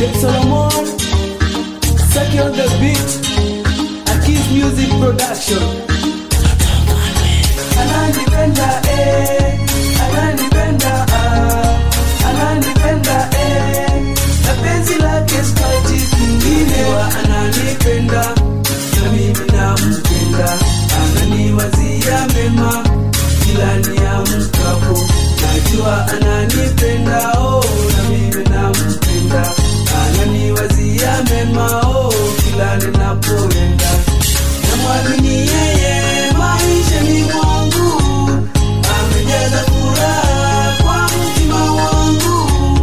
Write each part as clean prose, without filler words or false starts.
Dave Solomon, Saki on the beat, Aki's Music Production. Ananipenda ananipenda ananipenda na penzi lake spati kingine wa ananipenda na mimi nampenda, ananiwazia mema kila niamkapo, najua ananipenda na mimi nampenda, ananiwazia mema kila ninapoenda, namwamini yeye maishani mwangu, amejaza furaha kwa mtima wangu,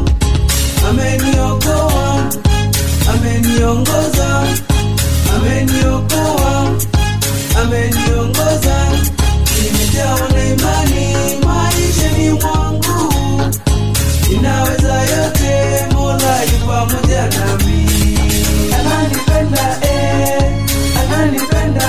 ameniokoa, ameniongoza, ameniokoa, ameniongoza, nimejawa na imani maishani mwangu, ninaweza yote, Mola yu pamoja nami. Ananipenda ananipenda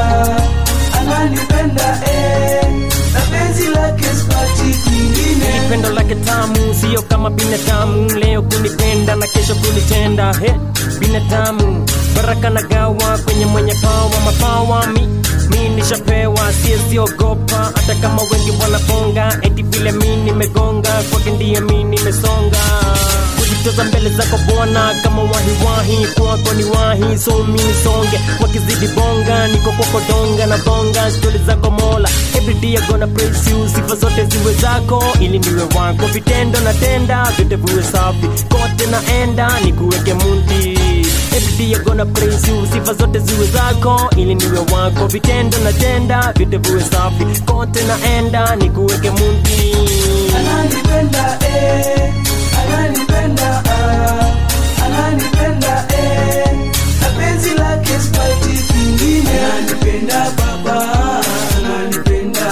ananipenda na penzi lake spati kwingine. Pendo lake tamu, sio kama binadamu, leo kunipenda na kesho kunitenda. Binadamu baraka na gawa kwenye mwenye pawa, mapawa mi nishapewa, siogopa hata kama wengi wanaponga, eti vile mi nimegonga, kwake ndiye mi nimesonga, kujitoza mbele zako Bwana kama wahi kwako ni wahi, so mi nisonge, wakizidi bonga niko kwako donga na bonga, stori zako Mola, every day I gonna praise you, sifa zote ziwe zako ili niwe wako, vitendo na tenda vyote viwe safi, kote naenda nikuweke mundi, every day I gonna praise you, sifa zote ziwe zako ili niwe wako, vitendo na tenda vyote viwe safi, kote naenda nikuweke mundi. Ananipenda ananipenda ananipenda na penzi lake spati kingine. Ananipenda Baba, ananipenda,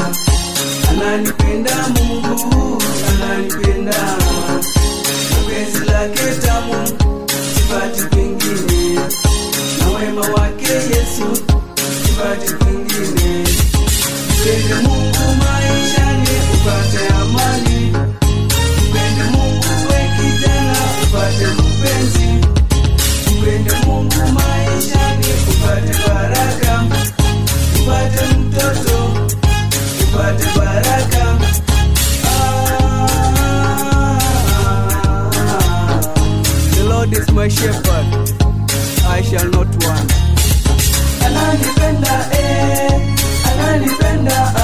ananipenda Mungu, ananipenda na penzi lake tamu spati kingine, na wema wake Yesu spati kingine. Mpende Mungu maishani upate amani, mpende Mungu kijana upate mpenzi, mpende Mungu maishani upate baraka, upate mtoto upate baraka. The Lord is my shepherd, I shall not want. Ananipenda ananipenda